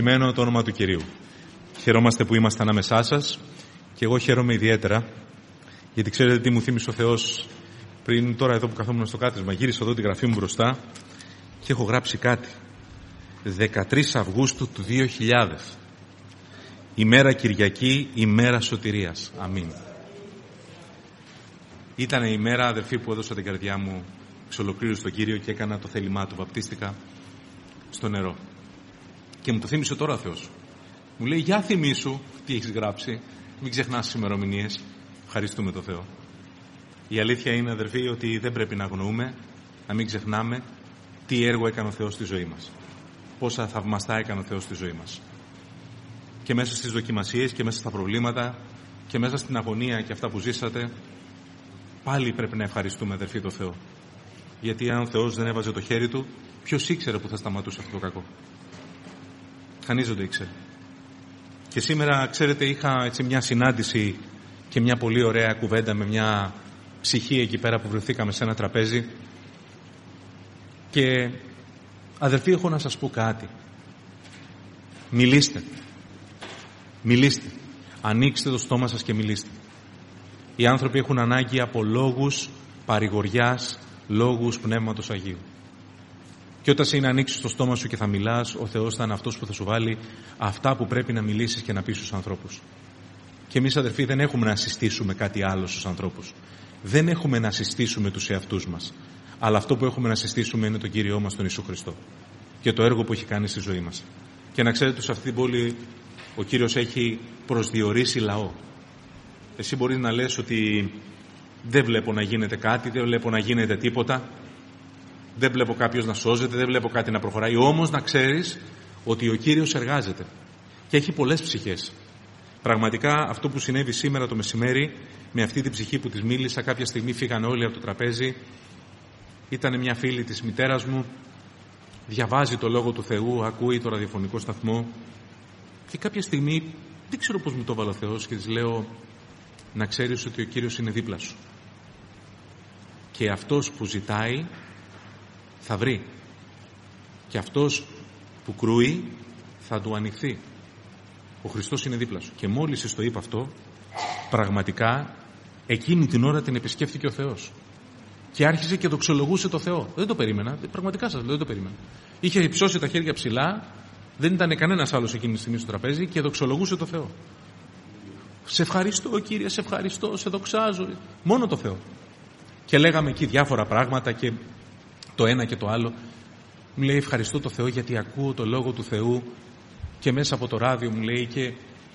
Μένω το όνομα του Κυρίου. Χαιρόμαστε που είμαστε ανάμεσά σας και εγώ χαίρομαι ιδιαίτερα γιατί ξέρετε τι μου θύμισε ο Θεός πριν τώρα εδώ που καθόμουν στο κάθισμα. Γύρισα εδώ τη γραφή μου μπροστά και έχω γράψει κάτι. 13 Αυγούστου του 2000. Ημέρα Κυριακή, ημέρα σωτηρίας. Αμήν. Ήταν η ημέρα, αδερφοί, που έδωσα την καρδιά μου εξ ολοκλήρου στον Κύριο και έκανα το θέλημά του. Βαπτίστηκα στο νερό. Και μου το θύμισε τώρα ο Θεός. Μου λέει, για θυμήσου τι έχεις γράψει, μην ξεχνάς τις ημερομηνίες. Ευχαριστούμε τον Θεό. Η αλήθεια είναι, αδερφοί, ότι δεν πρέπει να αγνοούμε, να μην ξεχνάμε τι έργο έκανε ο Θεός στη ζωή μας. Πόσα θαυμαστά έκανε ο Θεός στη ζωή μας. Και μέσα στις δοκιμασίες και μέσα στα προβλήματα και μέσα στην αγωνία και αυτά που ζήσατε, πάλι πρέπει να ευχαριστούμε, αδερφοί, τον Θεό. Γιατί αν ο Θεός δεν έβαζε το χέρι του, ποιος ήξερε που θα σταματούσε αυτό το κακό. Κανείς δεν το ήξερε. Και σήμερα, ξέρετε, είχα έτσι μια συνάντηση και μια πολύ ωραία κουβέντα με μια ψυχή εκεί πέρα που βρεθήκαμε σε ένα τραπέζι. Και αδερφοί, έχω να σας πω κάτι. Μιλήστε. Μιλήστε. Ανοίξτε το στόμα σας και μιλήστε. Οι άνθρωποι έχουν ανάγκη από λόγους παρηγοριάς, λόγους Πνεύματος Αγίου. Και όταν είναι ανοίξεις το στόμα σου και θα μιλάς, ο Θεός θα είναι αυτός που θα σου βάλει αυτά που πρέπει να μιλήσεις και να πεις στους ανθρώπους. Και εμείς, αδερφοί, δεν έχουμε να συστήσουμε κάτι άλλο στους ανθρώπους. Δεν έχουμε να συστήσουμε τους εαυτούς μας. Αλλά αυτό που έχουμε να συστήσουμε είναι τον Κύριό μας, τον Ιησού Χριστό. Και το έργο που έχει κάνει στη ζωή μας. Και να ξέρετε, σε αυτή την πόλη ο Κύριος έχει προσδιορίσει λαό. Εσύ μπορείς να λες ότι δεν βλέπω να γίνεται κάτι, δεν βλέπω να γίνεται τίποτα. Δεν βλέπω κάποιος να σώζεται, δεν βλέπω κάτι να προχωράει. Όμως να ξέρεις ότι ο Κύριος εργάζεται και έχει πολλές ψυχές. Πραγματικά αυτό που συνέβη σήμερα το μεσημέρι με αυτή την ψυχή που της μίλησα, κάποια στιγμή φύγαν όλοι από το τραπέζι. Ήταν μια φίλη της μητέρας μου, διαβάζει το Λόγο του Θεού, ακούει το ραδιοφωνικό σταθμό και κάποια στιγμή, δεν ξέρω πώς μου το έβαλε ο Θεός και της λέω, να ξέρεις ότι ο Κύριος είναι δίπλα σου και αυτός που ζητάει θα βρει και αυτός που κρούει θα του ανοιχθεί. Ο Χριστός είναι δίπλα σου. Και μόλις της το είπα αυτό, πραγματικά εκείνη την ώρα την επισκέφθηκε ο Θεός και άρχισε και δοξολογούσε το Θεό. Δεν το περίμενα, πραγματικά σας λέω, δεν το περίμενα. Είχε υψώσει τα χέρια ψηλά, δεν ήταν κανένας άλλος εκείνη τη στιγμή στο τραπέζι και δοξολογούσε το Θεό. Σε ευχαριστώ, Κύριε, σε ευχαριστώ, σε δοξάζω. Μόνο το Θεό. Και λέγαμε εκεί διάφορα πράγματα και το ένα και το άλλο. Μου λέει, ευχαριστώ το Θεό γιατί ακούω το Λόγο του Θεού και μέσα από το ράδιο, μου λέει, και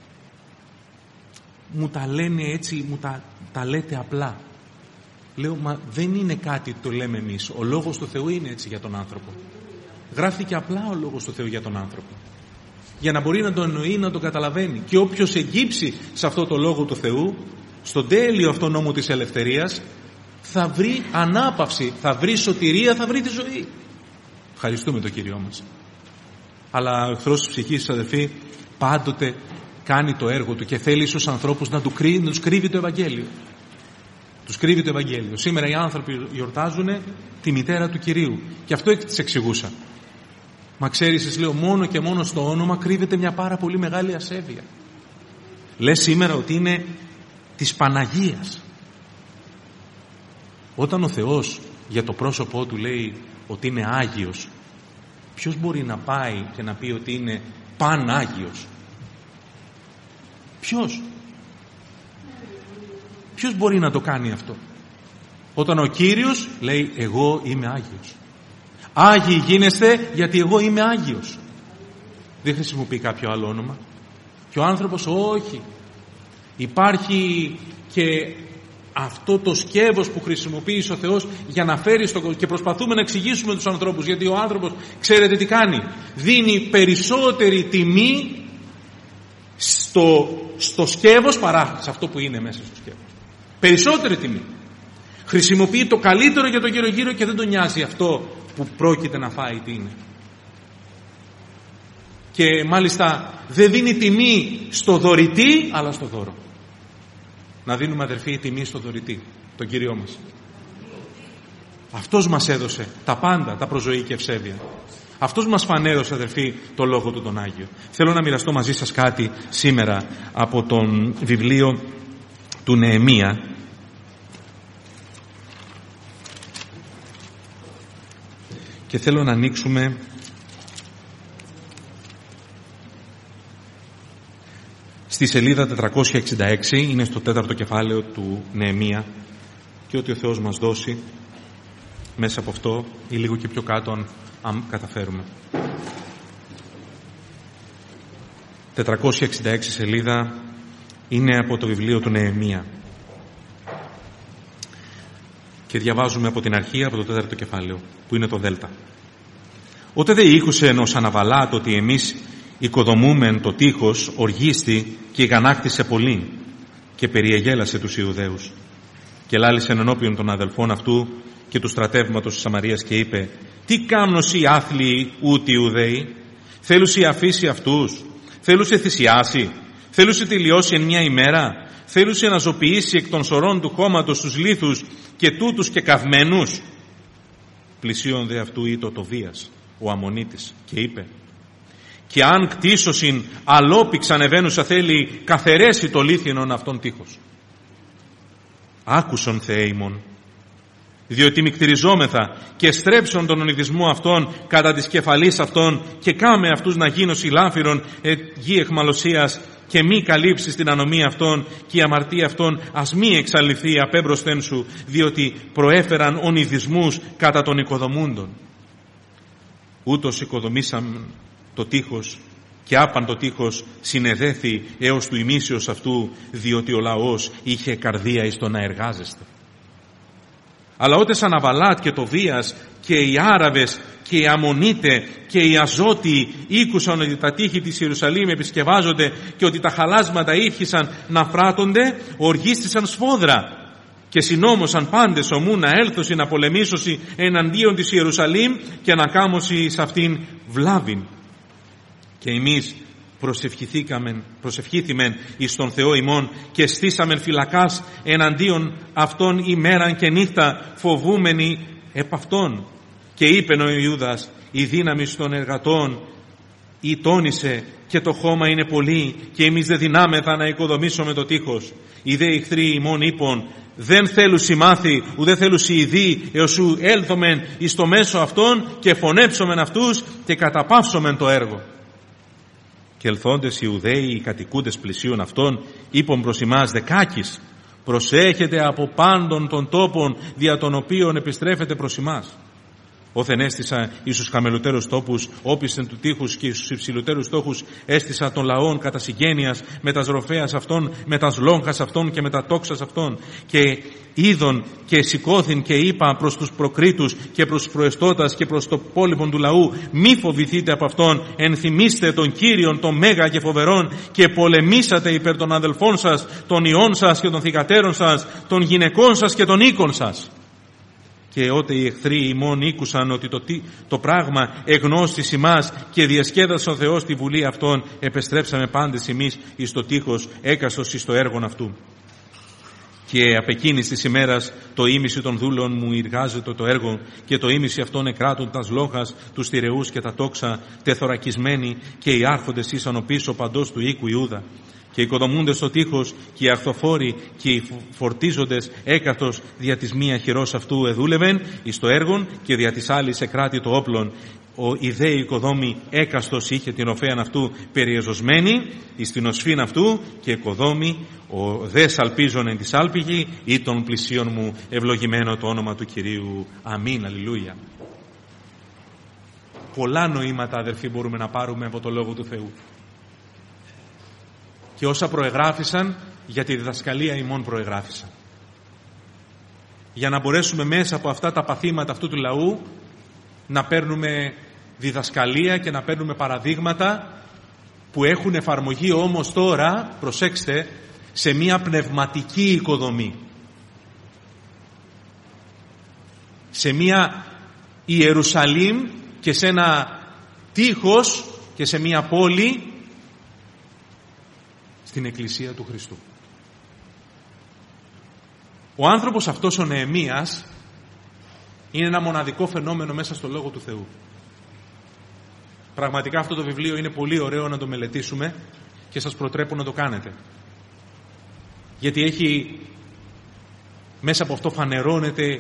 μου τα λένε έτσι, μου τα λέτε απλά. Λέω, μα δεν είναι κάτι το λέμε εμείς. Ο Λόγος του Θεού είναι έτσι για τον άνθρωπο. Γράφτηκε απλά ο Λόγος του Θεού για τον άνθρωπο. Για να μπορεί να τον εννοεί, να τον καταλαβαίνει. Και όποιος εγκύψει σε αυτό το Λόγο του Θεού, στον τέλειο αυτό νόμο της ελευθερίας, θα βρει ανάπαυση, θα βρει σωτηρία, θα βρει τη ζωή. Ευχαριστούμε τον Κύριό μας. Αλλά ο εχθρός της ψυχής, αδελφοί, πάντοτε κάνει το έργο του και θέλει στους ανθρώπους να τους κρύβει το Ευαγγέλιο. Τους κρύβει το Ευαγγέλιο. Σήμερα οι άνθρωποι γιορτάζουν τη μητέρα του Κυρίου και αυτό της εξηγούσα. Μα ξέρεις, σας λέω, μόνο και μόνο στο όνομα κρύβεται μια πάρα πολύ μεγάλη ασέβεια. Λες σήμερα ότι είναι της Παναγίας. Όταν ο Θεός για το πρόσωπό του λέει ότι είναι Άγιος, ποιος μπορεί να πάει και να πει ότι είναι Πανάγιος? Ποιος μπορεί να το κάνει αυτό? Όταν ο Κύριος λέει, εγώ είμαι Άγιος. Άγιοι γίνεστε γιατί εγώ είμαι Άγιος. Δεν χρησιμοποιεί κάποιο άλλο όνομα. Και ο άνθρωπος, όχι. Υπάρχει και αυτό το σκεύος που χρησιμοποίησε ο Θεός για να φέρει και προσπαθούμε να εξηγήσουμε τους ανθρώπους, γιατί ο άνθρωπος, ξέρετε τι κάνει? Δίνει περισσότερη τιμή στο σκεύος παρά σε αυτό που είναι μέσα στο σκεύος. Περισσότερη τιμή. Χρησιμοποιεί το καλύτερο για τον γύρω-γύρω και δεν τον νοιάζει αυτό που πρόκειται να φάει τι είναι. Και μάλιστα δεν δίνει τιμή στο δωρητή αλλά στο δώρο. Να δίνουμε, αδερφοί, τιμή στο δωρητή, τον Κύριό μας. Αυτός μας έδωσε τα πάντα, τα προζωή και ευσέβεια. Αυτός μας φανέρωσε, αδελφοί, το Λόγο του τον Άγιο. Θέλω να μοιραστώ μαζί σας κάτι σήμερα από το βιβλίο του Νεεμία. Και θέλω να ανοίξουμε στη σελίδα 466, είναι στο 4ο κεφάλαιο του Νεεμία, και ότι ο Θεός μας δώσει μέσα από αυτό ή λίγο και πιο κάτω αν καταφέρουμε. 466 σελίδα είναι από το βιβλίο του Νεεμία και διαβάζουμε από την αρχή, από το 4ο κεφάλαιο, που είναι το Δέλτα. «Ότε δε ήκουσεν ο Σαναβαλάτ ότι εμείς οικοδομούμεν το τείχος, οργίστη και ηγανάκτησε πολύ και περιεγέλασε τους Ιουδαίους. Και λάλησεν ενώπιον των αδελφών αυτού και του στρατεύματος της Σαμαρίας και είπε: Τι κάμνος οι άθλιοι ούτι Ιουδαίοι, θέλουσι αφήσει αυτούς, θέλουσι θυσιάσει, θέλουσι τελειώσει εν μια ημέρα, θέλουσι να ζωοποιήσει εκ των σωρών του χώματος τους λίθους και τούτους και καυμένους. Πλησίον δε αυτού ήτο Τοβίας, ο Αμμονίτης, και είπε: Και αν κτίσωσιν αλόπιξ ανεβαίνουσα θέλει καθαιρέσει το λίθινον αυτόν τείχος. Άκουσον Θεέ ημών, διότι μικτηριζόμεθα και στρέψον τον ονειδισμό αυτών κατά της κεφαλής αυτών και κάμε αυτούς να γίνουν συλλάφυρον γη εχμαλωσίας και μη καλύψεις την ανομία αυτών και η αμαρτία αυτών ας μη εξαλειφθεί απέμπροσθεν σου, διότι προέφεραν ονειδισμούς κατά των οικοδομούντων. Ούτως οικοδομήσαμε το τείχος και άπαν το τείχος συνεδέθη έως του ημίσεως αυτού, διότι ο λαός είχε καρδία εις το να εργάζεστε. Αλλά ότε Σαναβαλάτ και Τοβίας και οι Άραβες και οι Αμμονίτε και οι Αζώτιοι ήκουσαν ότι τα τείχη της Ιερουσαλήμ επισκευάζονται και ότι τα χαλάσματα ήρχισαν να φράτονται, οργίστησαν σφόδρα και συνόμωσαν πάντες ομού να έλθωσι να πολεμήσωσι εναντίον της Ιερουσαλήμ και να κάμωσι σε αυτήν βλάβην. Και εμείς προσευχήθημεν εις τον Θεό ημών και στήσαμεν φυλακάς εναντίον αυτών ημέραν και νύχτα, φοβούμενοι επ' αυτών. Και είπεν ο Ιούδας: η δύναμη των εργατών ή τόνισε και το χώμα είναι πολύ και εμείς δεν δυνάμεθα να οικοδομήσουμε το τείχος. Οι δε εχθροί ημών είπων: δεν θέλουσι μάθη ουδέ θέλουσι ειδεί έως σου έλθομεν εις το μέσο αυτών και φωνέψομεν αυτούς και καταπαύσομεν το έργο. Και ελθόντες οι Ιουδαίοι, οι κατοικούντες πλησίων αυτών, είπον προς ημάς δεκάκης: προσέχετε από πάντων των τόπων δια των οποίων επιστρέφετε προς ημάς. Όθεν έστησα εις τους χαμελουτέρους τόπους, όπισθεν του τείχους και εις τους υψηλουτέρους στόχους έστησα των λαών κατά συγγένειας με τας ροφέας αυτών, με τας λόγχας αυτών και με τα τόξας αυτών. Και είδον και σηκώθην και είπα προς τους προκρίτους και προς τους προεστώτας και προς το πόλιβον του λαού: μη φοβηθείτε από αυτόν, ενθυμίστε τον Κύριον τον μέγα και φοβερόν και πολεμήσατε υπέρ των αδελφών σας, των ιών σας και των θυγατέρων σας, των γυναικών σας και των οίκων σας. Και ότε οι εχθροί ημών ήκουσαν ότι το πράγμα εγνώστης ημάς και διασκέδασε ο Θεός τη βουλή αυτών, επεστρέψαμε πάντες εμείς εις το τείχος, έκαστος εις το έργον αυτού. Και απ' εκείνης της ημέρας το ήμιση των δούλων μου εργάζεται το έργο και το ήμιση αυτών εκράτουν τας λόγχας, τους τυρεούς και τα τόξα, τεθωρακισμένοι, και οι άρχοντες ήσαν ο πίσω παντός του οίκου Ιούδα. Και οικοδομούντες στο τείχος και οι αχθοφόροι και οι φορτίζοντες έκαθος δια της μία χειρός αυτού εδούλευεν εις το έργον και δια της άλλης εκράτη το όπλον. Ο ιδέ οικοδόμη έκαστος είχε την οφέαν αυτού περιεζωσμένη εις την οσφήν αυτού και οικοδόμη ο δε σαλπίζον εν της άλπιγη ή των πλησίων μου ευλογημένο το όνομα του Κυρίου. Αμήν, αλληλούια. Πολλά νοήματα, αδερφοί, μπορούμε να πάρουμε από το Λόγο του Θεού. Και όσα προεγράφησαν για τη διδασκαλία ημών προεγράφησαν. Για να μπορέσουμε μέσα από αυτά τα παθήματα αυτού του λαού να παίρνουμε διδασκαλία και να παίρνουμε παραδείγματα που έχουν εφαρμογή όμως τώρα, προσέξτε, σε μια πνευματική οικοδομή. Σε μια Ιερουσαλήμ και σε ένα τείχος και σε μια πόλη, στην Εκκλησία του Χριστού. Ο άνθρωπος αυτός ο Νεεμίας είναι ένα μοναδικό φαινόμενο μέσα στο Λόγο του Θεού. Πραγματικά αυτό το βιβλίο είναι πολύ ωραίο να το μελετήσουμε και σας προτρέπω να το κάνετε. Γιατί έχει, μέσα από αυτό φανερώνεται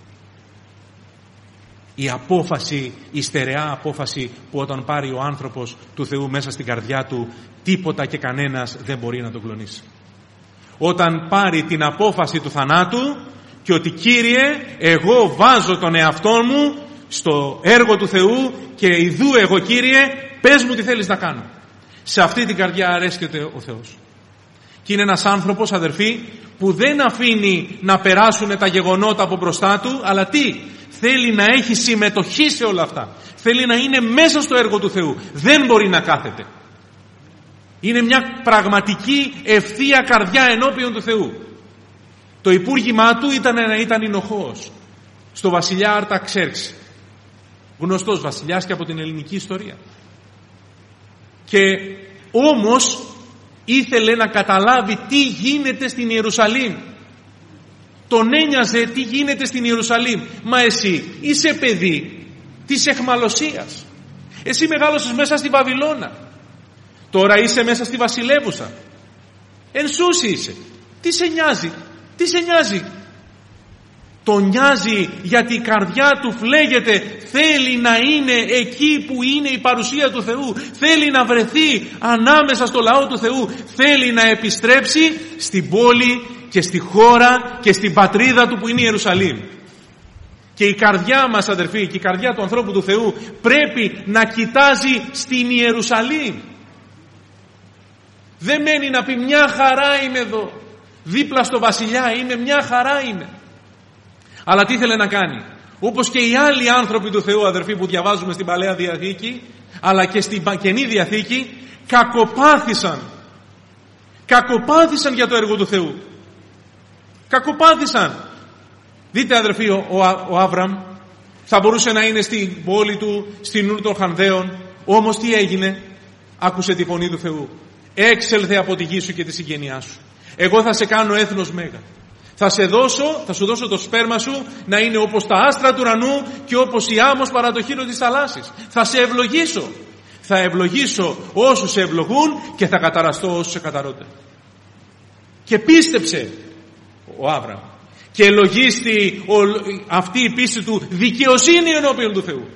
η απόφαση, η στερεά απόφαση που όταν πάρει ο άνθρωπος του Θεού μέσα στην καρδιά του, τίποτα και κανένας δεν μπορεί να τον κλονίσει. Όταν πάρει την απόφαση του θανάτου και ότι Κύριε, εγώ βάζω τον εαυτό μου στο έργο του Θεού και ιδού εγώ Κύριε, πες μου τι θέλεις να κάνω. Σε αυτή την καρδιά αρέσκεται ο Θεός. Και είναι ένας άνθρωπος, αδερφοί, που δεν αφήνει να περάσουν τα γεγονότα από μπροστά του, αλλά τι? Θέλει να έχει συμμετοχή σε όλα αυτά. Θέλει να είναι μέσα στο έργο του Θεού. Δεν μπορεί να κάθεται. Είναι μια πραγματική ευθεία καρδιά ενώπιον του Θεού. Το υπούργημά του ήταν να ήταν εινοχώος στο βασιλιά Αρταξέρξη, γνωστός βασιλιάς και από την ελληνική ιστορία. Και όμως ήθελε να καταλάβει τι γίνεται στην Ιερουσαλήμ. Τον ένοιαζε τι γίνεται στην Ιερουσαλήμ. Μα εσύ είσαι παιδί της εχμαλωσίας. Εσύ μεγάλωσες μέσα στη Βαβυλώνα. Τώρα είσαι μέσα στη βασιλεύουσα. Εν σούσι είσαι. Τι σε νοιάζει? Τι σε νοιάζει? Τον νοιάζει γιατί η καρδιά του φλέγεται. Θέλει να είναι εκεί που είναι η παρουσία του Θεού. Θέλει να βρεθεί ανάμεσα στο λαό του Θεού. Θέλει να επιστρέψει στην πόλη και στη χώρα και στην πατρίδα του που είναι η Ιερουσαλήμ. Και η καρδιά μας, αδερφοί, και η καρδιά του ανθρώπου του Θεού πρέπει να κοιτάζει στην Ιερουσαλήμ. Δεν μένει να πει μια χαρά είμαι εδώ, δίπλα στο βασιλιά είμαι, μια χαρά είμαι. Αλλά τι ήθελε να κάνει? Όπως και οι άλλοι άνθρωποι του Θεού, αδερφοί, που διαβάζουμε στην Παλαιά Διαθήκη αλλά και στην Καινή Διαθήκη, κακοπάθησαν για το έργο του Θεού. Κακοπάθησαν. Δείτε, αδερφοί, ο Άβραμ θα μπορούσε να είναι στην πόλη του, στην Ούρ των Χανδαίων, όμως τι έγινε? Άκουσε τη φωνή του Θεού. Έξελθε από τη γη σου και τη συγγένειά σου. Εγώ θα σε κάνω έθνος μέγα. Θα σου δώσω το σπέρμα σου να είναι όπως τα άστρα του ουρανού και όπως η άμμος παρά το χείλο της θαλάσσης. Θα σε ευλογήσω. Θα ευλογήσω όσους σε ευλογούν και θα καταραστώ όσους σε καταρρώνται. Και πίστεψε ο Άβραμ και ελογίστη αυτή η πίστη του δικαιοσύνη ενώπιον του Θεού.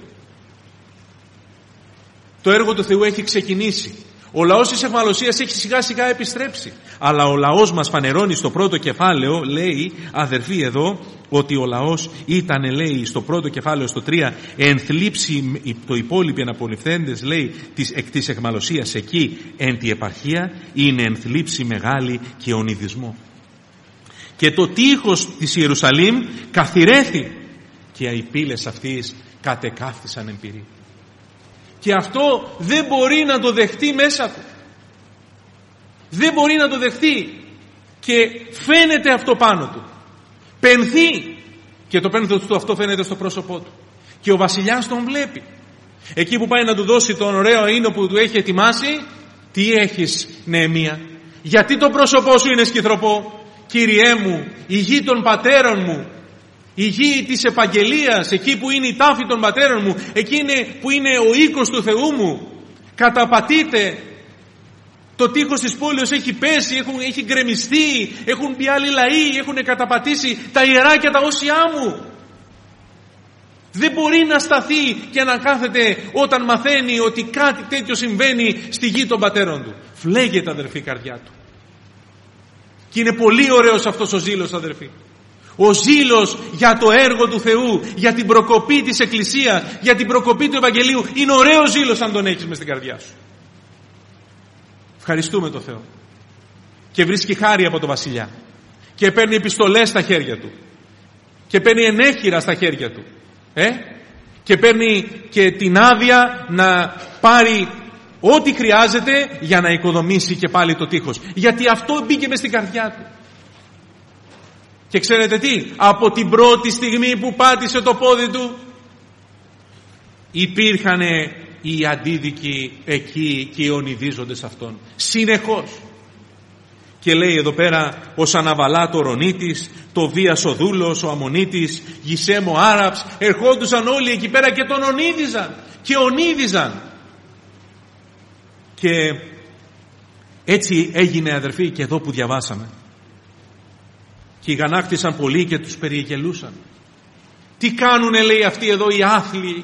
Το έργο του Θεού έχει ξεκινήσει. Ο λαός της εχμαλωσίας έχει σιγά σιγά επιστρέψει. Αλλά ο λαός μας φανερώνει στο πρώτο κεφάλαιο, λέει, αδερφοί, εδώ, ότι ο λαός ήταν, λέει, στο πρώτο κεφάλαιο, στο 3, ενθλίψει το υπόλοιποι αναπολυφθέντες, λέει, εκ της εχμαλωσίας εκεί εν τη επαρχία, είναι ενθλίψη μεγάλη και ονειδισμό. Και το τείχος της Ιερουσαλήμ καθυρέθη και οι πύλες αυτής κατεκάφθησαν εν πυρή. Και αυτό δεν μπορεί να το δεχτεί μέσα του. Δεν μπορεί να το δεχτεί. Και φαίνεται αυτό πάνω του. Πενθεί. Και το πένθος του αυτό φαίνεται στο πρόσωπό του. Και ο βασιλιάς τον βλέπει. Εκεί που πάει να του δώσει τον ωραίο ίνο που του έχει ετοιμάσει, τι έχεις, Νεεμία? Γιατί το πρόσωπό σου είναι σκυθροπό? Κύριέ μου, η γη των πατέρων μου, η γη της επαγγελίας, εκεί που είναι η τάφη των πατέρων μου, εκεί που είναι ο οίκος του Θεού μου, καταπατείται. Το τείχος της πόλης έχει πέσει, έχει γκρεμιστεί, έχουν μπει άλλοι λαοί, έχουν καταπατήσει τα ιερά και τα όσιά μου. Δεν μπορεί να σταθεί και να κάθεται όταν μαθαίνει ότι κάτι τέτοιο συμβαίνει στη γη των πατέρων του. Φλέγεται, αδερφή, η καρδιά του. Και είναι πολύ ωραίος αυτός ο ζήλος, αδερφοί. Ο ζήλος για το έργο του Θεού, για την προκοπή της Εκκλησίας, για την προκοπή του Ευαγγελίου, είναι ωραίος ζήλος αν τον έχεις μες στην καρδιά σου. Ευχαριστούμε τον Θεό. Και βρίσκει χάρη από τον βασιλιά. Και παίρνει επιστολές στα χέρια του. Και παίρνει ενέχειρα στα χέρια του. Και παίρνει και την άδεια να πάρει ό,τι χρειάζεται για να οικοδομήσει και πάλι το τείχος. Γιατί αυτό μπήκε μες στην καρδιά του. Και ξέρετε τι? Από την πρώτη στιγμή που πάτησε το πόδι του, υπήρχαν οι αντίδικοι εκεί και οι ονειδίζοντες αυτών. Συνεχώς. Και λέει εδώ πέρα ο Σαναβαλάτ ο Ρονίτης, το Βίας ο Δούλος, ο Αμμονίτης, Γισέμ ο Άραψ, ερχόντουσαν όλοι εκεί πέρα και τον ονείδιζαν. Και ονείδιζαν. Και έτσι έγινε, αδερφοί, και εδώ που διαβάσαμε. Και γανάκτησαν πολλοί και τους περιεγελούσαν. Τι κάνουνε, λέει, αυτοί εδώ οι άθλοι?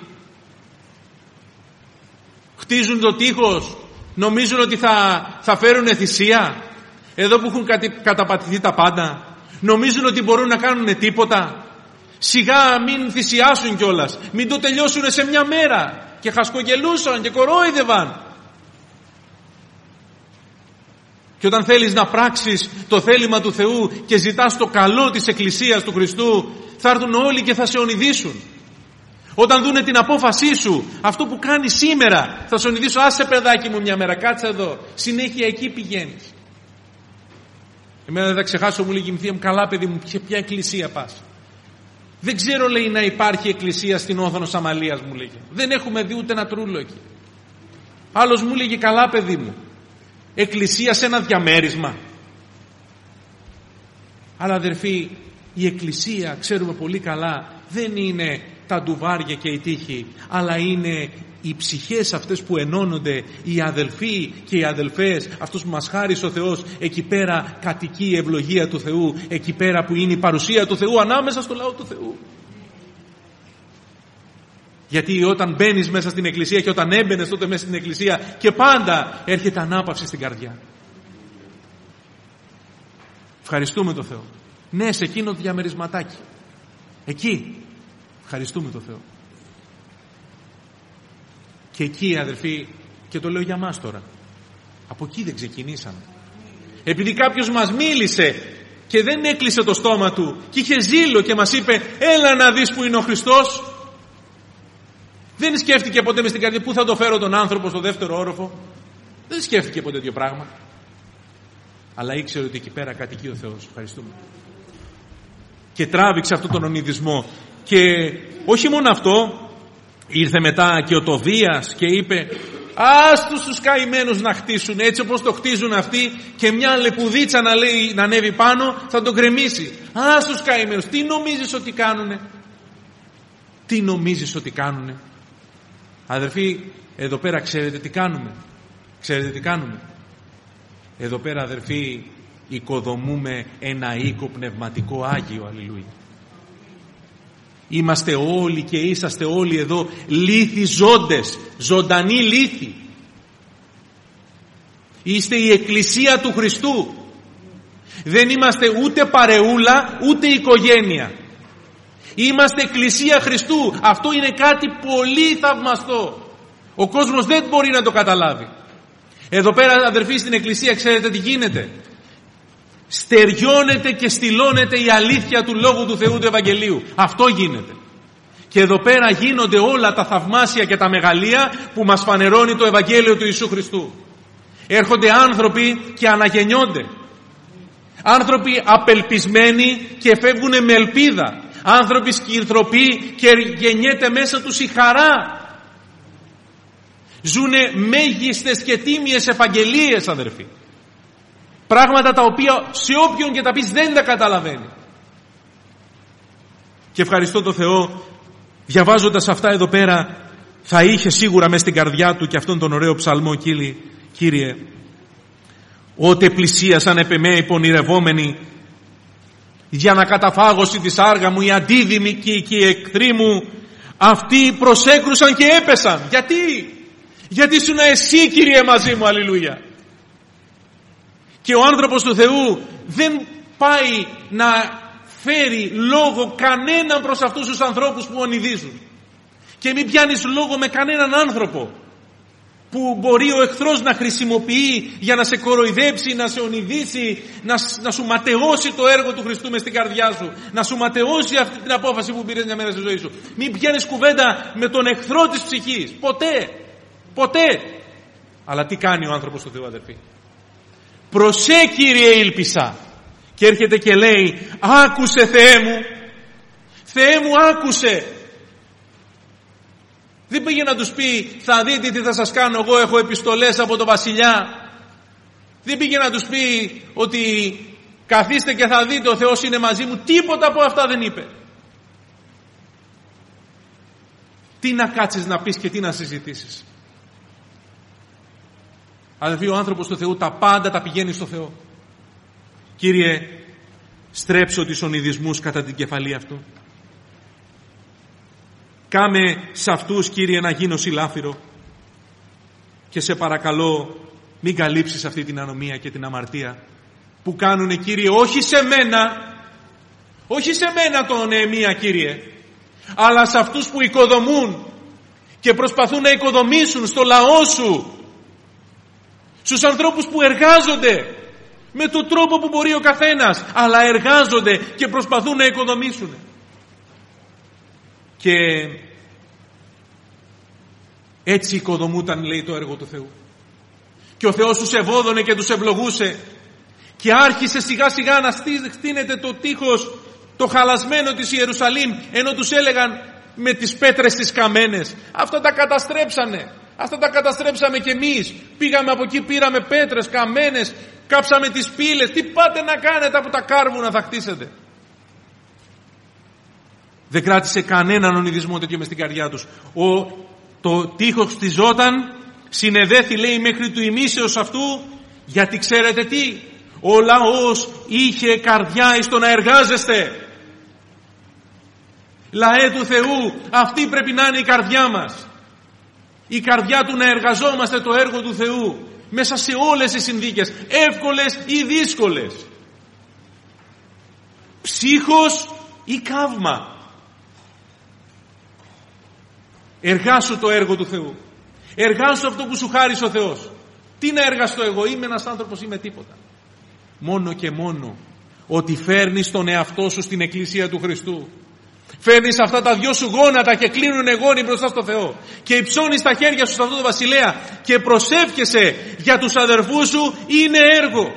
Χτίζουν το τείχος, νομίζουν ότι θα φέρουν θυσία, εδώ που έχουν καταπατηθεί τα πάντα. Νομίζουν ότι μπορούν να κάνουν τίποτα. Σιγά μην θυσιάσουν κιόλας, μην το τελειώσουν σε μια μέρα. Και χασκογελούσαν και κορόιδευαν. Και όταν θέλεις να πράξεις το θέλημα του Θεού και ζητάς το καλό της Εκκλησίας του Χριστού, θα έρθουν όλοι και θα σε ονειδήσουν. Όταν δούνε την απόφασή σου, αυτό που κάνεις σήμερα, θα σε ονειδήσουν. Άσε παιδάκι μου μια μέρα, κάτσε εδώ, συνέχεια εκεί πηγαίνεις. Εμένα δεν θα ξεχάσω, μου λέγει η θεία μου, καλά παιδί μου, σε ποια εκκλησία πας? Δεν ξέρω, λέει, να υπάρχει εκκλησία στην Όθωνο Σαμαλίας, μου λέγει. Δεν έχουμε δει ούτε ένα τρούλο εκεί. Άλλος μου λέγει, καλά παιδί μου, εκκλησία σε ένα διαμέρισμα. Αλλά αδερφοί, η εκκλησία, ξέρουμε πολύ καλά, δεν είναι τα ντουβάρια και η τύχη, αλλά είναι οι ψυχές αυτές που ενώνονται, οι αδελφοί και οι αδελφές, αυτούς που μας χάρισε ο Θεός. Εκεί πέρα κατοικεί η ευλογία του Θεού, εκεί πέρα που είναι η παρουσία του Θεού ανάμεσα στο λαό του Θεού. Γιατί όταν μπαίνεις μέσα στην εκκλησία και όταν έμπαινες τότε μέσα στην εκκλησία, και πάντα έρχεται ανάπαυση στην καρδιά. Ευχαριστούμε τον Θεό. Ναι, σε εκείνο το διαμερισματάκι, εκεί ευχαριστούμε τον Θεό. Και εκεί, αδελφοί, και το λέω για μας τώρα, από εκεί δεν ξεκινήσαμε. Επειδή κάποιος μας μίλησε και δεν έκλεισε το στόμα του και είχε ζήλο και μας είπε, έλα να δεις που είναι ο Χριστός, δεν σκέφτηκε ποτέ μες στην καρδιά, πού θα το φέρω τον άνθρωπο στο δεύτερο όροφο? Δεν σκέφτηκε ποτέ τέτοιο πράγμα. Αλλά ήξερε ότι εκεί πέρα κατοικεί ο Θεός. Ευχαριστούμε. Και τράβηξε αυτόν τον ονειδισμό. Και όχι μόνο αυτό, ήρθε μετά και ο Τοβίας και είπε, άστους τους καημένους να χτίσουν έτσι όπως το χτίζουν αυτοί, και μια λεπουδίτσα να ανέβει πάνω θα τον γκρεμίσει. Άστους καημένους. Τι νομίζεις ότι κάνουνε? Τι νομίζεις ότι κάνουνε? Αδερφοί, εδώ πέρα ξέρετε τι κάνουμε? Ξέρετε τι κάνουμε? Εδώ πέρα, αδερφοί, οικοδομούμε ένα οίκο πνευματικό Άγιο. Αλληλούια. Είμαστε όλοι και είσαστε όλοι εδώ λίθοι ζώντες, ζωντανοί λίθοι. Είστε η Εκκλησία του Χριστού. Δεν είμαστε ούτε παρεούλα ούτε οικογένεια. Είμαστε Εκκλησία Χριστού. Αυτό είναι κάτι πολύ θαυμαστό. Ο κόσμος δεν μπορεί να το καταλάβει. Εδώ πέρα, αδερφοί, στην Εκκλησία ξέρετε τι γίνεται? Στεριώνεται και στυλώνεται η αλήθεια του Λόγου του Θεού του Ευαγγελίου. Αυτό γίνεται. Και εδώ πέρα γίνονται όλα τα θαυμάσια και τα μεγαλεία που μας φανερώνει το Ευαγγέλιο του Ιησού Χριστού. Έρχονται άνθρωποι και αναγεννιόνται. Άνθρωποι απελπισμένοι και φεύγουν με ελπίδα. Άνθρωποι σκυρθροποί και γεννιέται μέσα τους η χαρά. Ζουνε μέγιστες και τίμιες ευαγγελίες, αδερφοί. Πράγματα τα οποία σε όποιον και τα πεις δεν τα καταλαβαίνει. Και ευχαριστώ τον Θεό, διαβάζοντας αυτά εδώ πέρα, θα είχε σίγουρα μες στην καρδιά του και αυτόν τον ωραίο ψαλμό, Κύριε, «Ότε πλησίασαν επ' εμέ οι πονηρευόμενοι, για να καταφάγωση της άργα μου, οι αντίδημοι και οι εχθροί μου, αυτοί προσέκρουσαν και έπεσαν». Γιατί ήσουν εσύ, Κύριε, μαζί μου. Αλληλούια. Και ο άνθρωπος του Θεού δεν πάει να φέρει λόγο κανέναν προς αυτούς τους ανθρώπους που ονειδίζουν. Και μην πιάνεις λόγο με κανέναν άνθρωπο που μπορεί ο εχθρός να χρησιμοποιεί για να σε κοροϊδέψει, να σε ονειδήσει, να σου ματαιώσει το έργο του Χριστού μες στην καρδιά σου, να σου ματαιώσει αυτή την απόφαση που πήρες μια μέρα στη ζωή σου. Μην πιάνεις κουβέντα με τον εχθρό της ψυχής. Ποτέ. Αλλά τι κάνει ο άνθρωπος του Θεού, αδερφοί? «Προσέ, Κύριε, ήλπισα». Και έρχεται και λέει, «Άκουσε, Θεέ μου, Θεέ μου, άκουσε». Δεν πήγε να τους πει, «Θα δείτε τι θα σας κάνω εγώ, έχω επιστολές από τον βασιλιά». Δεν πήγε να τους πει ότι «Καθίστε και θα δείτε, ο Θεός είναι μαζί μου». Τίποτα από αυτά δεν είπε. Τι να κάτσεις να πεις και τι να συζητήσεις? Αδελφοί, ο άνθρωπος του Θεού τα πάντα τα πηγαίνει στο Θεό. Κύριε, στρέψω τις ονειδισμούς κατά την κεφαλή αυτού. Κάμε σε αυτούς, Κύριε, να γίνω συλλάφυρο. Και σε παρακαλώ, μην καλύψεις αυτή την ανομία και την αμαρτία που κάνουνε, Κύριε, όχι σε μένα τον Νεεμία, Κύριε, αλλά σε αυτούς που οικοδομούν και προσπαθούν να οικοδομήσουν στο λαό σου, στους ανθρώπους που εργάζονται με τον τρόπο που μπορεί ο καθένας, αλλά εργάζονται και προσπαθούν να οικοδομήσουν. Και έτσι οικοδομούταν, λέει, το έργο του Θεού. Και ο Θεός τους ευώδωνε και τους ευλογούσε και άρχισε σιγά σιγά να στείνεται το τείχος, το χαλασμένο της Ιερουσαλήμ, ενώ τους έλεγαν με τις πέτρες τις καμένες. Αυτά τα καταστρέψανε. Αυτά τα καταστρέψαμε κι εμείς. Πήγαμε από εκεί, πήραμε πέτρες, καμένες, κάψαμε τις πύλες. Τι πάτε να κάνετε, από τα κάρβουνα θα χτίσετε? Δεν κράτησε κανέναν ονειδισμό τέτοιο μες στην καρδιά τους. Το τείχος χτιζόταν, συνεδέθη, λέει, μέχρι του ημίσεως αυτού, γιατί ξέρετε τι? Ο λαός είχε καρδιά εις το να εργάζεστε. Λαέ του Θεού, αυτή πρέπει να είναι η καρδιά μας. Η καρδιά του να εργαζόμαστε το έργο του Θεού μέσα σε όλες τις συνθήκες, εύκολες ή δύσκολες, ψύχος ή καύμα. Εργάσου το έργο του Θεού. Εργάσου αυτό που σου χάρισε ο Θεός. Τι να εργαστώ εγώ? Είμαι ένας άνθρωπος, είμαι τίποτα. Μόνο και μόνο ότι φέρνεις τον εαυτό σου στην Εκκλησία του Χριστού. Φέρνεις αυτά τα δυο σου γόνατα και κλείνουν γόνοι μπροστά στο Θεό και υψώνεις τα χέρια σου σε αυτό το βασιλέα και προσεύχεσαι για τους αδερφούς σου, είναι έργο.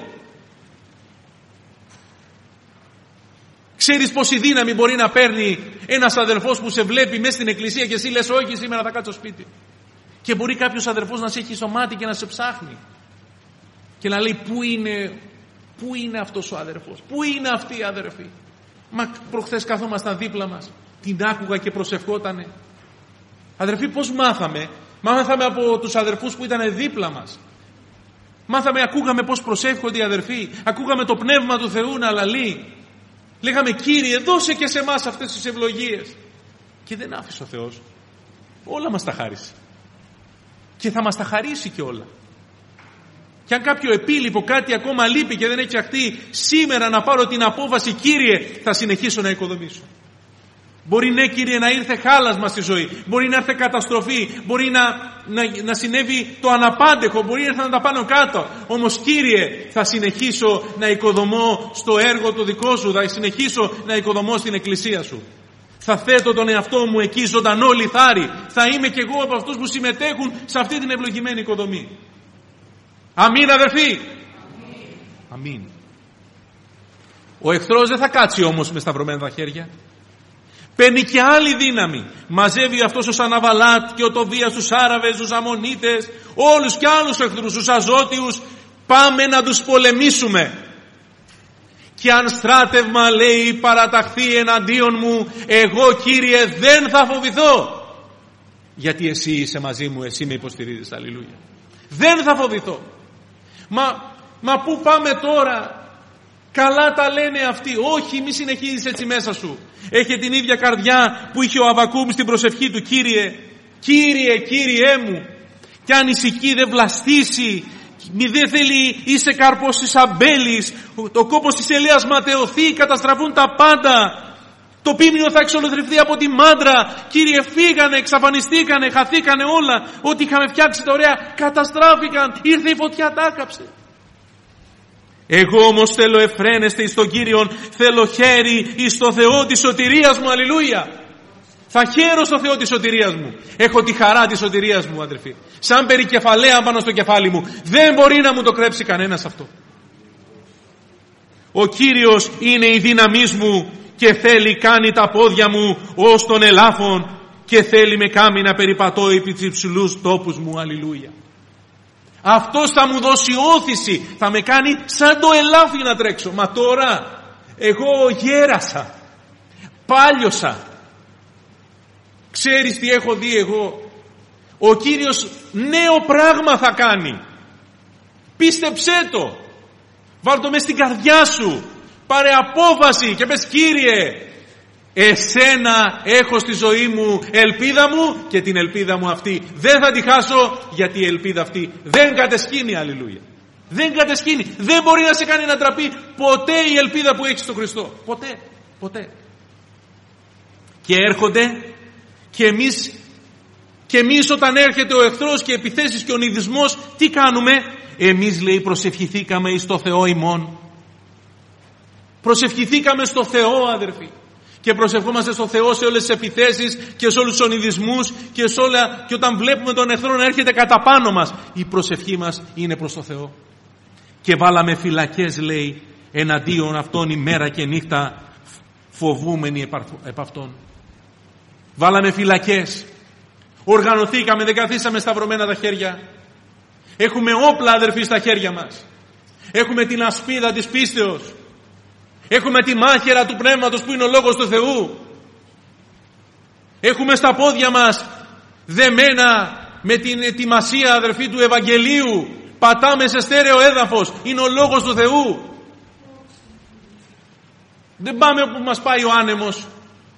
Ξέρεις πόση δύναμη μπορεί να παίρνει ένας αδερφός που σε βλέπει μέσα στην εκκλησία και εσύ λες όχι, σήμερα θα κάτσω σπίτι. Και μπορεί κάποιος αδερφός να σε έχει στο μάτι και να σε ψάχνει και να λέει πού είναι αυτός ο αδερφός, πού είναι αυτή η αδερφή? Μα προχθές καθόμασταν δίπλα μας, την άκουγα και προσευχότανε. Αδερφοί, πώς μάθαμε? Μάθαμε από τους αδερφούς που ήταν δίπλα μας. Μάθαμε, ακούγαμε πώς προσεύχονται οι αδερφοί, ακούγαμε το Πνεύμα του Θεού να λαλεί. Λέγαμε, Κύριε, δώσε και σε εμάς αυτές τις ευλογίες. Και δεν άφησε ο Θεός. Όλα μας τα χάρισε. Και θα μας τα χαρίσει και όλα. Και αν κάποιο επίλοιπο, κάτι ακόμα λείπει και δεν έχει φτιαχτεί, σήμερα να πάρω την απόφαση, Κύριε, θα συνεχίσω να οικοδομήσω. Μπορεί, ναι, Κύριε, να ήρθε χάλασμα στη ζωή, μπορεί να έρθει καταστροφή, μπορεί να συνέβη το αναπάντεχο, μπορεί να έρθει να τα πάνω κάτω. Όμως, Κύριε, θα συνεχίσω να οικοδομώ στο έργο το δικό σου, θα συνεχίσω να οικοδομώ στην εκκλησία σου. Θα θέτω τον εαυτό μου εκεί ζωντανό λιθάρι. Θα είμαι κι εγώ από αυτούς που συμμετέχουν σε αυτή την ευλογημένη οικοδομή. Αμήν, αδερφοί. Αμήν. Ο εχθρός δεν θα κάτσει όμως με σταυρωμένα τα χέρια. Παίρνει και άλλη δύναμη. Μαζεύει αυτός ο Σαναβαλάτ και ο Τοβίας τους Άραβες, τους Αμμονίτες, όλους και άλλους εχθρούς, τους Αζώτιους. Πάμε να τους πολεμήσουμε. Και αν στράτευμα, λέει, παραταχθεί εναντίον μου, εγώ, Κύριε, δεν θα φοβηθώ. Γιατί εσύ είσαι μαζί μου, εσύ με υποστηρίζεις. Αλληλούια. Δεν θα φοβηθώ. Μα πού πάμε τώρα? Καλά τα λένε αυτοί. Όχι, μη συνεχίζεις έτσι μέσα σου. Έχει την ίδια καρδιά που είχε ο Αββακούμ στην προσευχή του. Κύριε, Κύριε, Κύριέ μου. Κι αν η σική δεν βλαστήσει, μη δεν θέλει, είσαι καρπός της αμπέλης, το κόπος της ελαίας ματαιωθεί, καταστραφούν τα πάντα. Το πίμνιο θα εξολοθρευτεί από τη μάντρα. Κύριε, φύγανε, εξαφανιστήκανε, χαθήκανε όλα. Ό,τι είχαμε φτιάξει τα ωραία καταστράφηκαν. Ήρθε η φωτιά, τα άκαψε. Εγώ όμως θέλω εφραίνεστε εις τον Κύριον, θέλω χέρι εις το Θεό της σωτηρίας μου. Αλληλούια. Θα χαίρω στο Θεό της σωτηρίας μου. Έχω τη χαρά της σωτηρίας μου, αδερφοί. Σαν περικεφαλαία πάνω στο κεφάλι μου. Δεν μπορεί να μου το κρέψει κανένας αυτό. Ο Κύριος είναι η δύναμή μου και θέλει κάνει τα πόδια μου ως των ελάφων και θέλει με κάμει να περιπατώ επί τους υψηλούς τόπους μου. Αλληλούια. Αυτός θα μου δώσει όθηση, θα με κάνει σαν το ελάφι να τρέξω. Μα τώρα εγώ γέρασα, πάλιωσα. Ξέρεις τι έχω δει εγώ? Ο Κύριος νέο πράγμα θα κάνει. Πίστεψέ το. Βάλ' το μες στην καρδιά σου. Πάρε απόφαση και πες: Κύριε, εσένα έχω στη ζωή μου ελπίδα μου, και την ελπίδα μου αυτή δεν θα τη χάσω, γιατί η ελπίδα αυτή δεν κατεσκήνει. Αλληλούια. Δεν κατεσκήνει. Δεν μπορεί να σε κάνει να τραπεί ποτέ η ελπίδα που έχεις στον Χριστό. Ποτέ. Ποτέ. Και έρχονται και εμείς όταν έρχεται ο εχθρός και επιθέσεις και ο νηδισμός, τι κάνουμε? Εμείς, λέει, προσευχηθήκαμε εις το Θεό ημών. Προσευχηθήκαμε στο Θεό, αδερφοί. Και προσευχόμαστε στο Θεό σε όλες τις επιθέσεις και σε όλους τους ονειδισμούς και όταν βλέπουμε τον εχθρό να έρχεται κατά πάνω μας, η προσευχή μας είναι προς το Θεό. Και βάλαμε φυλακές, λέει, εναντίον αυτών ημέρα και νύχτα, φοβούμενοι επ' αυτών. Βάλαμε φυλακές. Οργανωθήκαμε, δεν καθίσαμε σταυρωμένα τα χέρια. Έχουμε όπλα, αδερφοί, στα χέρια μας. Έχουμε την ασπίδα της πίστεως. Έχουμε τη μάχαιρα του Πνεύματος που είναι ο Λόγος του Θεού. Έχουμε στα πόδια μας δεμένα με την ετοιμασία, αδερφοί, του Ευαγγελίου. Πατάμε σε στέρεο έδαφος. Είναι ο Λόγος του Θεού. Δεν πάμε όπου μας πάει ο άνεμος.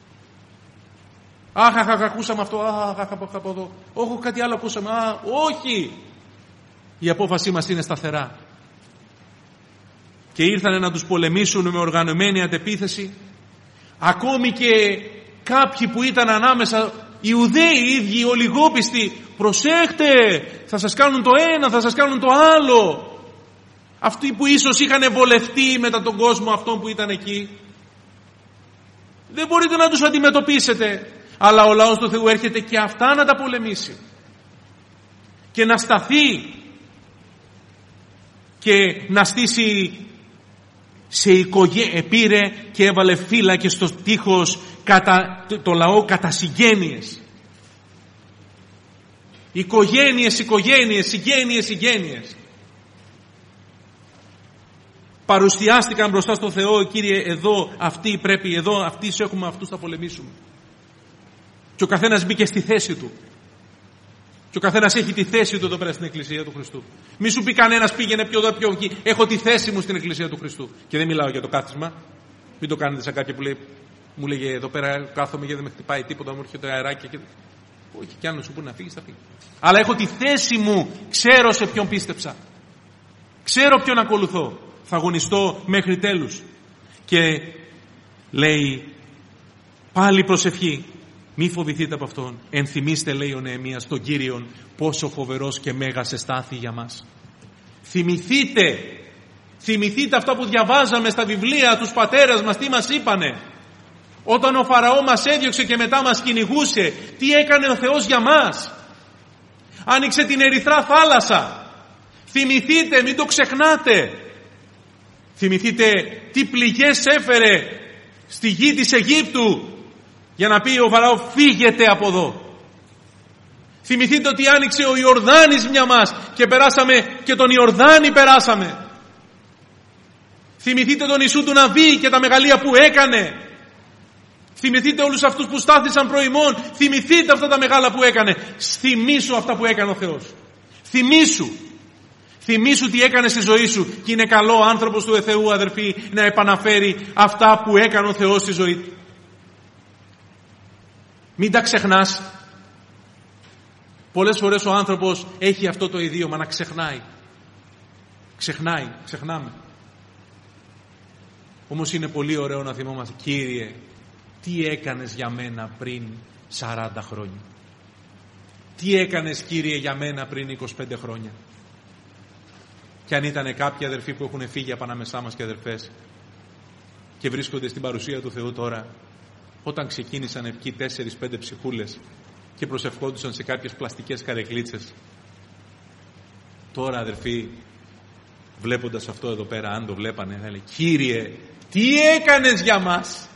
Ακούσαμε αυτό. Από εδώ. Όχι, κάτι άλλο ακούσαμε. Όχι. Η απόφασή μας είναι σταθερά. Και ήρθανε να τους πολεμήσουν με οργανωμένη αντεπίθεση. Ακόμη και κάποιοι που ήταν ανάμεσα, οι Ιουδαίοι οι ίδιοι, οι ολιγόπιστοι, προσέχτε, θα σας κάνουν το ένα, θα σας κάνουν το άλλο. Αυτοί που ίσως είχαν βολευτεί μετά τον κόσμο αυτόν που ήταν εκεί, δεν μπορείτε να τους αντιμετωπίσετε. Αλλά ο λαός του Θεού έρχεται και αυτά να τα πολεμήσει και να σταθεί και να στήσει σε οικογένεια. Πήρε και έβαλε φύλακες στο τείχος το λαό κατά συγγένειες. Συγγένειες. Παρουσιάστηκαν μπροστά στο Θεό. Κύριε, εδώ αυτοί πρέπει, εδώ αυτοί έχουμε, αυτούς θα πολεμήσουμε. Και ο καθένας μπήκε στη θέση του. Και ο καθένας έχει τη θέση του εδώ πέρα στην Εκκλησία του Χριστού. Μη σου πει κανένας πήγαινε πιο εδώ πιο εκεί. Έχω τη θέση μου στην Εκκλησία του Χριστού. Και δεν μιλάω για το κάθισμα. Μην το κάνετε σαν κάποια που λέει, μου λέγε εδώ πέρα κάθομαι και δεν με χτυπάει τίποτα, μου έρχεται αεράκι. Και... όχι, κι αν να σου πούνε να φύγεις, θα φύγει. Αλλά έχω τη θέση μου. Ξέρω σε ποιον πίστεψα. Ξέρω ποιον ακολουθώ. Θα αγωνιστώ μέχρι τέλους. Και λέει πάλι προσευχή. Μη φοβηθείτε από Αυτόν. Ενθυμίστε, λέει ο Νεεμίας, τον Κύριον, πόσο φοβερός και μέγας εστάθη για μας. Θυμηθείτε αυτά που διαβάζαμε στα βιβλία, τους πατέρας μας, τι μας είπανε. Όταν ο Φαραώ μας έδιωξε και μετά μας κυνηγούσε, τι έκανε ο Θεός για μας. Άνοιξε την ερυθρά θάλασσα. Θυμηθείτε, μην το ξεχνάτε. Θυμηθείτε τι πληγές έφερε στη γη της Αιγύπτου για να πει ο Φαραώ φύγετε από εδώ. Θυμηθείτε ότι άνοιξε ο Ιορδάνης μια μας και περάσαμε και τον Ιορδάνη περάσαμε. Θυμηθείτε τον Ιησού του Ναβί και τα μεγαλεία που έκανε. Θυμηθείτε όλους αυτούς που στάθησαν προημών. Θυμηθείτε αυτά τα μεγάλα που έκανε. Θυμήσου αυτά που έκανε ο Θεός. Θυμήσου τι έκανε στη ζωή σου. Και είναι καλό ο άνθρωπος του Θεού, αδερφοί, να επαναφέρει αυτά που έκανε ο Θεός στη ζωή του. Μην τα ξεχνάς. Πολλές φορές ο άνθρωπος έχει αυτό το ιδίωμα να ξεχνάει. Ξεχνάμε. Όμως είναι πολύ ωραίο να θυμόμαστε, Κύριε, τι έκανες για μένα πριν 40 χρόνια. Τι έκανες, Κύριε, για μένα πριν 25 χρόνια. Και αν ήταν κάποιοι αδερφοί που έχουν φύγει από ανάμεσά μας και αδερφές και βρίσκονται στην παρουσία του Θεού τώρα, όταν ξεκίνησαν εκεί 4-5 ψυχούλες και προσευχόντουσαν σε κάποιες πλαστικές καρεκλίτσες, τώρα αδερφοί, βλέποντας αυτό εδώ πέρα, αν το βλέπανε, θα λέει, Κύριε, τι έκανες για μας.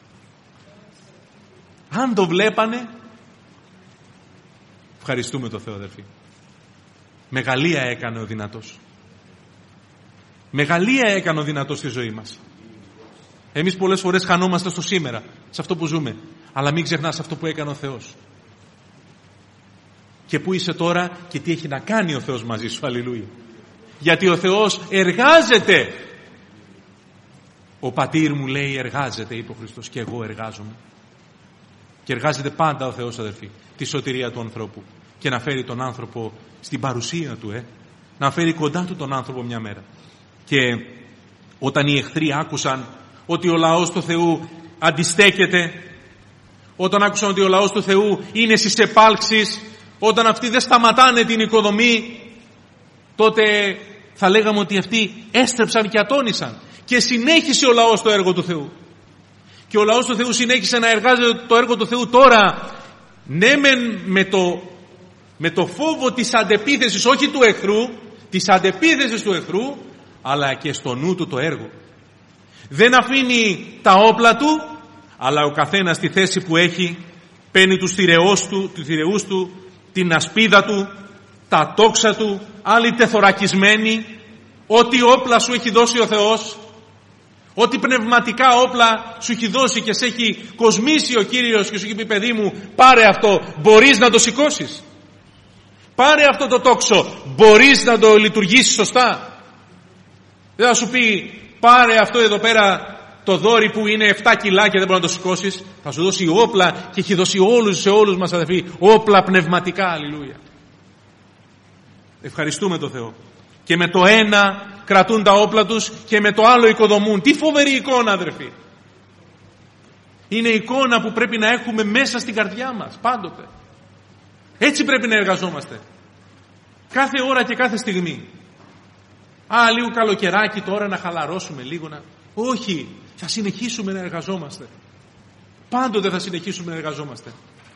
Αν το βλέπανε, ευχαριστούμε τον Θεό, αδερφοί. Μεγαλεία έκανε ο δυνατός. Μεγαλεία έκανε ο δυνατός στη ζωή μας. Εμείς πολλές φορές χανόμαστε στο σήμερα, σε αυτό που ζούμε. Αλλά μην ξεχνάς αυτό που έκανε ο Θεός. Και πού είσαι τώρα και τι έχει να κάνει ο Θεός μαζί σου. Αλληλούια. Γιατί ο Θεός εργάζεται. Ο πατήρ μου, λέει, εργάζεται, είπε ο Χριστός, και εγώ εργάζομαι. Και εργάζεται πάντα ο Θεός, αδερφοί, τη σωτηρία του ανθρώπου και να φέρει τον άνθρωπο στην παρουσία του, να φέρει κοντά του τον άνθρωπο μια μέρα. Και όταν οι εχθροί άκουσαν ότι ο λαός του Θεού αντιστέκεται, όταν άκουσαν ότι ο λαός του Θεού είναι στις επάλξεις, όταν αυτοί δεν σταματάνε την οικοδομή, τότε θα λέγαμε ότι αυτοί έστρεψαν και ατώνησαν. Και συνέχισε ο λαός το έργο του Θεού. Και ο λαός του Θεού συνέχισε να εργάζεται το έργο του Θεού τώρα, ναι με το φόβο της αντεπίθεσης, όχι του εχθρού, της αντεπίθεσης του εχθρού, αλλά και στο νου του το έργο. Δεν αφήνει τα όπλα του, αλλά ο καθένας στη θέση που έχει παίρνει τους θηρεούς του, την ασπίδα του, τα τόξα του, άλλοι τεθωρακισμένοι, ό,τι όπλα σου έχει δώσει ο Θεός, ό,τι πνευματικά όπλα σου έχει δώσει και σε έχει κοσμήσει ο Κύριος και σου έχει πει, παιδί μου, πάρε αυτό, μπορείς να το σηκώσεις. Πάρε αυτό το τόξο, μπορείς να το λειτουργήσεις σωστά. Δεν θα σου πει, πάρε αυτό εδώ πέρα το δόρυ που είναι 7 κιλά και δεν μπορεί να το σηκώσεις. Θα σου δώσει όπλα και έχει δώσει σε όλους μας, αδερφοί, όπλα πνευματικά. Αλληλούια. Ευχαριστούμε τον Θεό. Και με το ένα κρατούν τα όπλα τους και με το άλλο οικοδομούν. Τι φοβερή εικόνα, αδερφοί. Είναι εικόνα που πρέπει να έχουμε μέσα στην καρδιά μας πάντοτε. Έτσι πρέπει να εργαζόμαστε. Κάθε ώρα και κάθε στιγμή. Λίγο καλοκαιράκι τώρα να χαλαρώσουμε λίγο. Όχι, θα συνεχίσουμε να εργαζόμαστε. Πάντοτε θα συνεχίσουμε να εργαζόμαστε.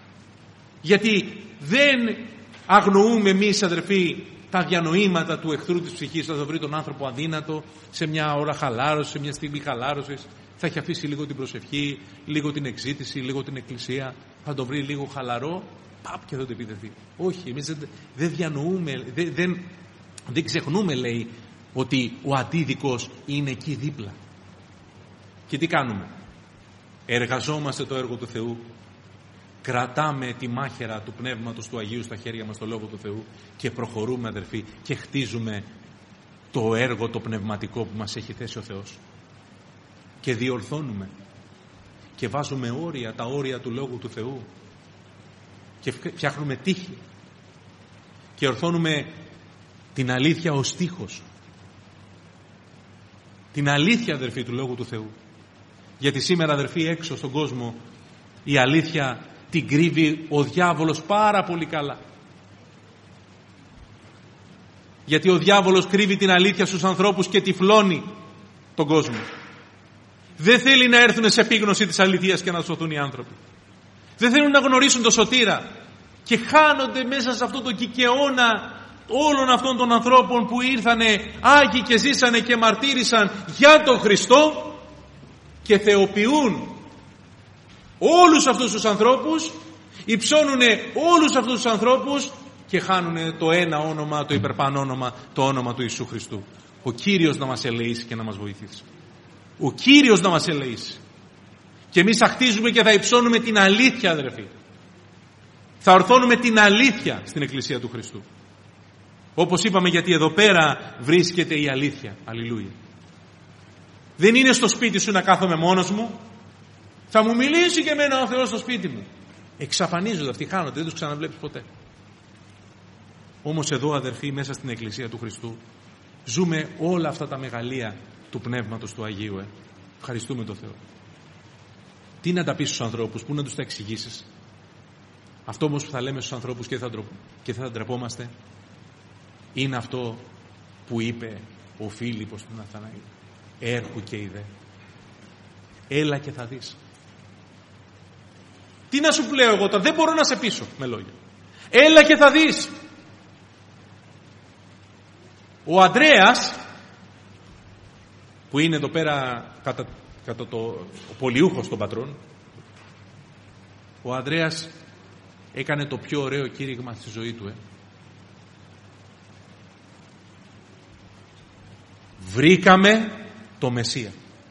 Γιατί δεν αγνοούμε εμείς, αδερφοί, τα διανοήματα του εχθρού της ψυχής. Θα βρει τον άνθρωπο αδύνατο σε μια ώρα χαλάρωση, σε μια στιγμή χαλάρωσης. Θα έχει αφήσει λίγο την προσευχή, λίγο την εξήτηση, λίγο την εκκλησία. Θα το βρει λίγο χαλαρό, παπ, και θα το επιδεθεί. Όχι, εμείς δεν διανοούμε, δεν ξεχνούμε, λέει, ότι ο αντίδικος είναι εκεί δίπλα. Και τι κάνουμε? Εργαζόμαστε το έργο του Θεού. Κρατάμε τη μάχαιρα του Πνεύματος του Αγίου στα χέρια μας, το Λόγο του Θεού, και προχωρούμε, αδερφοί, και χτίζουμε το έργο το πνευματικό που μας έχει θέσει ο Θεός. Και διορθώνουμε και βάζουμε όρια, τα όρια του Λόγου του Θεού, και φτιάχνουμε τείχη και ορθώνουμε την αλήθεια ως τείχος. Την αλήθεια, αδερφοί, του Λόγου του Θεού. Γιατί σήμερα, αδερφοί, έξω στον κόσμο η αλήθεια την κρύβει ο διάβολος πάρα πολύ καλά. Γιατί ο διάβολος κρύβει την αλήθεια στους ανθρώπους και τυφλώνει τον κόσμο. Δεν θέλει να έρθουν σε επίγνωση της αληθείας και να σωθούν οι άνθρωποι. Δεν θέλουν να γνωρίσουν τον σωτήρα και χάνονται μέσα σε αυτό το κικαιώνα όλων αυτών των ανθρώπων που ήρθανε άγιοι και ζήσανε και μαρτύρησαν για τον Χριστό και θεοποιούν όλους αυτούς τους ανθρώπους, υψώνουν όλους αυτούς τους ανθρώπους και χάνουν το ένα όνομα, το υπερπάνω όνομα, το όνομα του Ιησού Χριστού. Ο Κύριος να μας ελεήσει και να μας βοηθήσει. Ο Κύριος να μας ελεήσει. Και εμείς θα χτίζουμε και θα υψώνουμε την αλήθεια, αδερφοί. Θα ορθώνουμε την αλήθεια στην Εκκλησία του Χριστού. Όπως είπαμε, γιατί εδώ πέρα βρίσκεται η αλήθεια. Αλληλούια. Δεν είναι στο σπίτι σου να κάθομαι μόνος μου. Θα μου μιλήσει και εμένα ο Θεός στο σπίτι μου. Εξαφανίζονται αυτοί, χάνονται, δεν τους ξαναβλέπεις ποτέ. Όμως εδώ, αδερφοί, μέσα στην Εκκλησία του Χριστού ζούμε όλα αυτά τα μεγαλεία του Πνεύματος του Αγίου. Ευχαριστούμε τον Θεό. Τι να τα πεις στους ανθρώπους, πού να τους τα εξηγήσεις? Αυτό όμως που θα λέμε στους ανθρώπους και θα ντρεπόμαστε είναι αυτό που είπε ο Φίλιππος του Ναθαναήλ. Έρχου και είδε. Έλα και θα δεις. Τι να σου λέω εγώ τώρα, δεν μπορώ να σε πείσω με λόγια. Έλα και θα δεις. Ο Ανδρέας, που είναι εδώ πέρα κατά ο πολιούχος των πατρών, ο Ανδρέας έκανε το πιο ωραίο κήρυγμα στη ζωή του. Βρήκαμε το Μεσσία.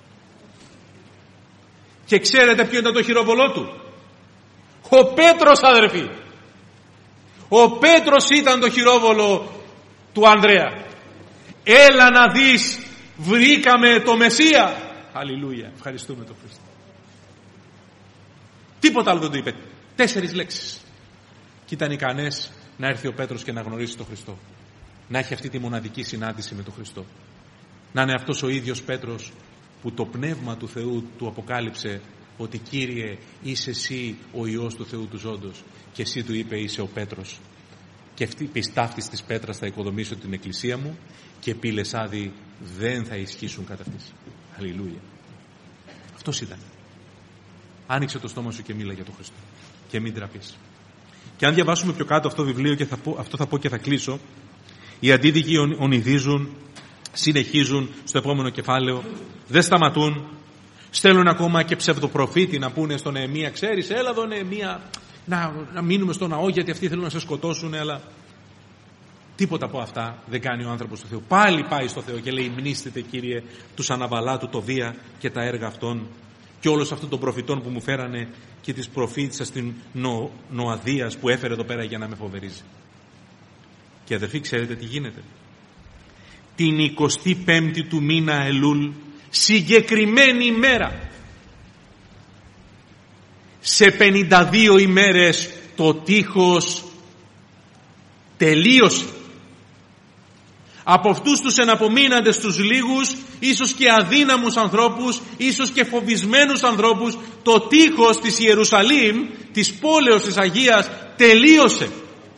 Και ξέρετε ποιο ήταν το χειροβολό του? Ο Πέτρος, αδερφοί. Ο Πέτρος ήταν το χειρόβολο του Ανδρέα. έλα να δεις, βρήκαμε το Μεσσία. Αλληλούια, ευχαριστούμε τον Χριστό. Τίποτα άλλο δεν το είπε. 4 λέξεις. Και ήταν ικανές να έρθει ο Πέτρος και να γνωρίσει τον Χριστό. Να έχει αυτή τη μοναδική συνάντηση με τον Χριστό. Να είναι αυτός ο ίδιος Πέτρος που το Πνεύμα του Θεού του αποκάλυψε ότι Κύριε είσαι εσύ ο Υιός του Θεού του ζώντος, και εσύ του είπε είσαι ο Πέτρος, και πιστάφτης της πέτρας θα οικοδομήσω την εκκλησία μου και πύλες άδειοι δεν θα ισχύσουν κατά αυτής. Αλληλούια. Αυτός ήταν. Άνοιξε το στόμα σου και μίλα για τον Χριστό και μην τραπείς. Και αν διαβάσουμε πιο κάτω αυτό το βιβλίο, και αυτό θα πω και θα κλείσω, οι αντίδικοι ονειδίζουν, συνεχίζουν στο επόμενο κεφάλαιο, δεν σταματούν, στέλνουν ακόμα και ψευδοπροφήτη να πούνε στον Νεεμία, ξέρεις, έλα εδώ Νεεμία, να μείνουμε στο ναό γιατί αυτοί θέλουν να σε σκοτώσουν, αλλά τίποτα από αυτά δεν κάνει ο άνθρωπος του Θεού. Πάλι πάει στο Θεό και λέει, μνήστητε Κύριε τους Αναβαλάτου, το Δία και τα έργα αυτών και όλους αυτών των προφητών που μου φέρανε και της προφήτησας στην Νοαδίας που έφερε εδώ πέρα για να με φοβερίζει. Και αδερφοί, ξέρετε τι γίνεται? Την 25η του μήνα Ελούλ, συγκεκριμένη ημέρα, σε 52 ημέρες το τείχος τελείωσε. Από αυτούς τους εναπομείναντες τους λίγους, ίσως και αδύναμους ανθρώπους, ίσως και φοβισμένους ανθρώπους, το τείχος της Ιερουσαλήμ, της πόλεως της Αγίας, τελείωσε.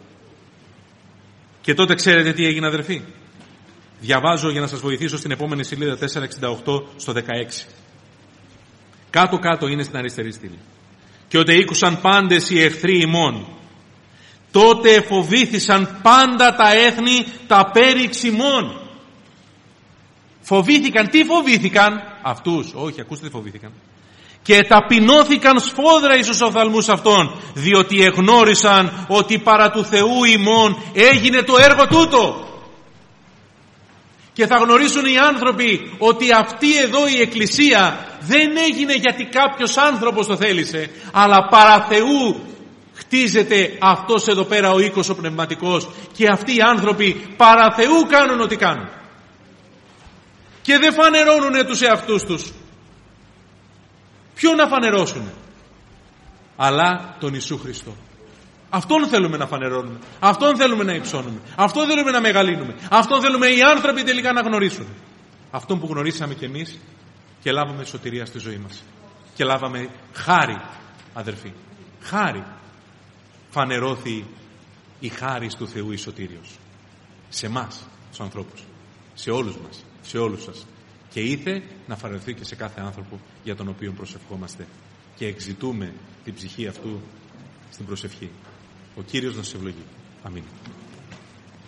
Και τότε ξέρετε τι έγινε, αδερφοί? Διαβάζω για να σας βοηθήσω στην επόμενη σελίδα 468 στο 16. Κάτω-κάτω είναι στην αριστερή στήλη. Και ότι ήκουσαν πάντες οι εχθροί ημών, τότε εφοβήθησαν πάντα τα έθνη τα πέριξ ημών. Φοβήθηκαν. Τι φοβήθηκαν? Αυτούς. Όχι, ακούστε τι φοβήθηκαν. Και ταπεινώθηκαν σφόδρα εις τους οφθαλμούς αυτών, διότι εγνώρισαν ότι παρά του Θεού ημών έγινε το έργο τούτο. Και θα γνωρίσουν οι άνθρωποι ότι αυτή εδώ η εκκλησία δεν έγινε γιατί κάποιος άνθρωπος το θέλησε, αλλά παρά Θεού χτίζεται αυτός εδώ πέρα ο οίκος ο πνευματικός, και αυτοί οι άνθρωποι παρά Θεού κάνουν ό,τι κάνουν. Και δεν φανερώνουν τους εαυτούς τους. Ποιον να φανερώσουν? Αλλά τον Ιησού Χριστό. Αυτόν θέλουμε να φανερώνουμε. Αυτόν θέλουμε να υψώνουμε. Αυτόν θέλουμε να μεγαλύνουμε. Αυτόν θέλουμε οι άνθρωποι τελικά να γνωρίσουν. Αυτόν που γνωρίσαμε κι εμείς και λάβαμε σωτηρία στη ζωή μας. Και λάβαμε χάρη, αδερφοί. Χάρη. Φανερώθη η χάρις του Θεού η σωτήριος. Σε εμάς, στους ανθρώπους. Σε όλους μας. Σε όλους σας. Και ήθε να φανερωθεί και σε κάθε άνθρωπο για τον οποίο προσευχόμαστε. Και εξητούμε την ψυχή αυτού στην προσευχή. Ο Κύριος να σας ευλογεί. Αμήν.